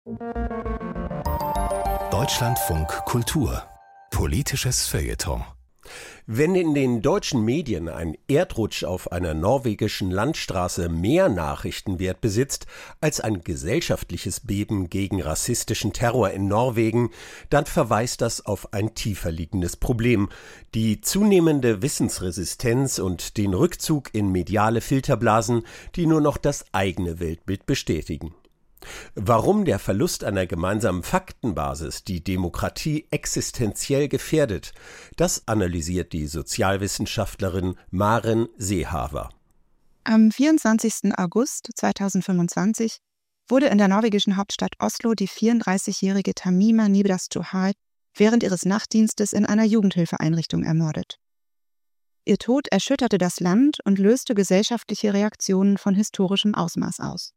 Deutschlandfunk Kultur. Politisches Feuilleton. Wenn in den deutschen Medien ein Erdrutsch auf einer norwegischen Landstraße mehr Nachrichtenwert besitzt als ein gesellschaftliches Beben gegen rassistischen Terror in Norwegen, dann verweist das auf ein tiefer liegendes Problem: die zunehmende Wissensresistenz und den Rückzug in mediale Filterblasen, die nur noch das eigene Weltbild bestätigen. Warum der Verlust einer gemeinsamen Faktenbasis die Demokratie existenziell gefährdet, das analysiert die Sozialwissenschaftlerin Maren Seehaver. Am 24. August 2025 wurde in der norwegischen Hauptstadt Oslo die 34-jährige Tamima Nidastu-Haid während ihres Nachtdienstes in einer Jugendhilfeeinrichtung ermordet. Ihr Tod erschütterte das Land und löste gesellschaftliche Reaktionen von historischem Ausmaß aus.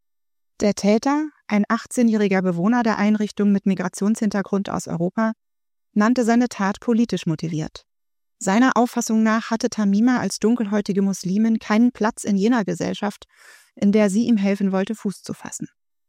Der Täter, ein 18-jähriger Bewohner der Einrichtung mit Migrationshintergrund aus Europa, nannte seine Tat politisch motiviert. Seiner Auffassung nach hatte Tamima als dunkelhäutige Muslimin keinen Platz in jener Gesellschaft, in der sie ihm helfen wollte, Fuß zu fassen.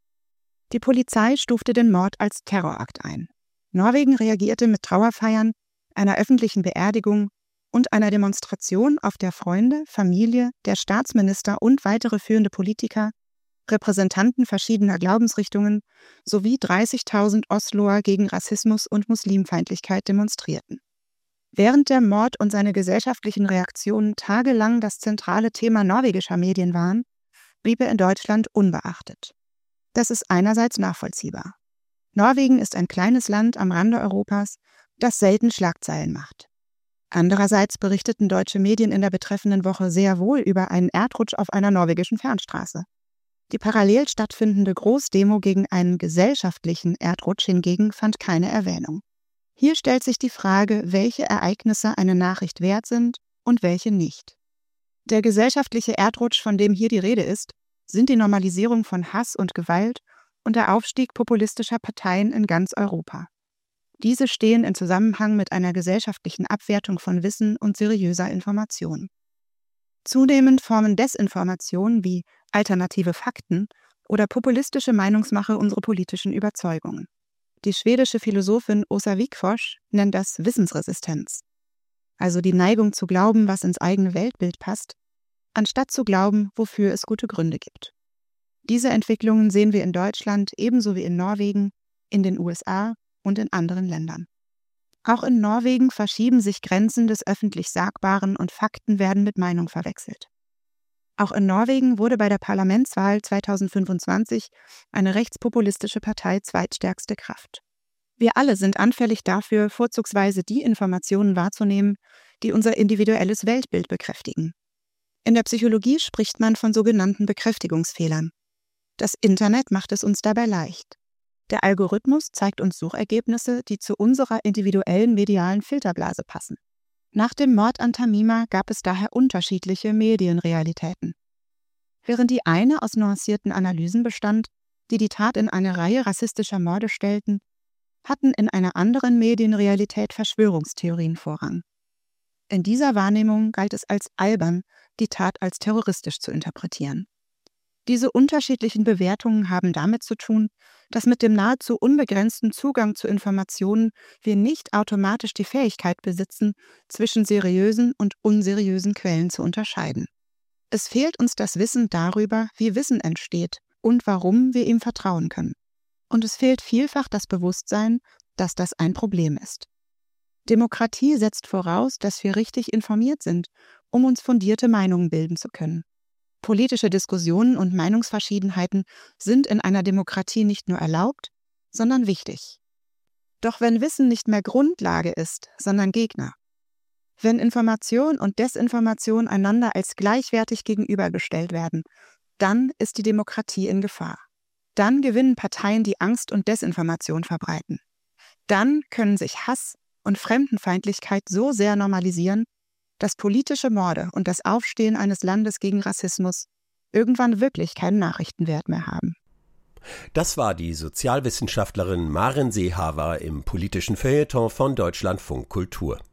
Die Polizei stufte den Mord als Terrorakt ein. Norwegen reagierte mit Trauerfeiern, einer öffentlichen Beerdigung und einer Demonstration, auf der Freunde, Familie, der Staatsminister und weitere führende Politiker, Repräsentanten verschiedener Glaubensrichtungen sowie 30.000 Osloer gegen Rassismus und Muslimfeindlichkeit demonstrierten. Während der Mord und seine gesellschaftlichen Reaktionen tagelang das zentrale Thema norwegischer Medien waren, blieb er in Deutschland unbeachtet. Das ist einerseits nachvollziehbar. Norwegen ist ein kleines Land am Rande Europas, das selten Schlagzeilen macht. Andererseits berichteten deutsche Medien in der betreffenden Woche sehr wohl über einen Erdrutsch auf einer norwegischen Fernstraße. Die parallel stattfindende Großdemo gegen einen gesellschaftlichen Erdrutsch hingegen fand keine Erwähnung. Hier stellt sich die Frage, welche Ereignisse eine Nachricht wert sind und welche nicht. Der gesellschaftliche Erdrutsch, von dem hier die Rede ist, sind die Normalisierung von Hass und Gewalt und der Aufstieg populistischer Parteien in ganz Europa. Diese stehen in Zusammenhang mit einer gesellschaftlichen Abwertung von Wissen und seriöser Information. Zunehmend formen Desinformationen wie alternative Fakten oder populistische Meinungsmache unsere politischen Überzeugungen. Die schwedische Philosophin Åsa Wigforss nennt das Wissensresistenz, also die Neigung zu glauben, was ins eigene Weltbild passt, anstatt zu glauben, wofür es gute Gründe gibt. Diese Entwicklungen sehen wir in Deutschland ebenso wie in Norwegen, in den USA und in anderen Ländern. Auch in Norwegen verschieben sich Grenzen des öffentlich Sagbaren und Fakten werden mit Meinung verwechselt. Auch in Norwegen wurde bei der Parlamentswahl 2025 eine rechtspopulistische Partei zweitstärkste Kraft. Wir alle sind anfällig dafür, vorzugsweise die Informationen wahrzunehmen, die unser individuelles Weltbild bekräftigen. In der Psychologie spricht man von sogenannten Bekräftigungsfehlern. Das Internet macht es uns dabei leicht. Der Algorithmus zeigt uns Suchergebnisse, die zu unserer individuellen medialen Filterblase passen. Nach dem Mord an Tamima gab es daher unterschiedliche Medienrealitäten. Während die eine aus nuancierten Analysen bestand, die die Tat in eine Reihe rassistischer Morde stellten, hatten in einer anderen Medienrealität Verschwörungstheorien Vorrang. In dieser Wahrnehmung galt es als albern, die Tat als terroristisch zu interpretieren. Diese unterschiedlichen Bewertungen haben damit zu tun, dass mit dem nahezu unbegrenzten Zugang zu Informationen wir nicht automatisch die Fähigkeit besitzen, zwischen seriösen und unseriösen Quellen zu unterscheiden. Es fehlt uns das Wissen darüber, wie Wissen entsteht und warum wir ihm vertrauen können. Und es fehlt vielfach das Bewusstsein, dass das ein Problem ist. Demokratie setzt voraus, dass wir richtig informiert sind, um uns fundierte Meinungen bilden zu können. Politische Diskussionen und Meinungsverschiedenheiten sind in einer Demokratie nicht nur erlaubt, sondern wichtig. Doch wenn Wissen nicht mehr Grundlage ist, sondern Gegner, wenn Information und Desinformation einander als gleichwertig gegenübergestellt werden, dann ist die Demokratie in Gefahr. Dann gewinnen Parteien, die Angst und Desinformation verbreiten. Dann können sich Hass und Fremdenfeindlichkeit so sehr normalisieren, dass politische Morde und das Aufstehen eines Landes gegen Rassismus irgendwann wirklich keinen Nachrichtenwert mehr haben. Das war die Sozialwissenschaftlerin Maren Seehaver im politischen Feuilleton von Deutschlandfunk Kultur.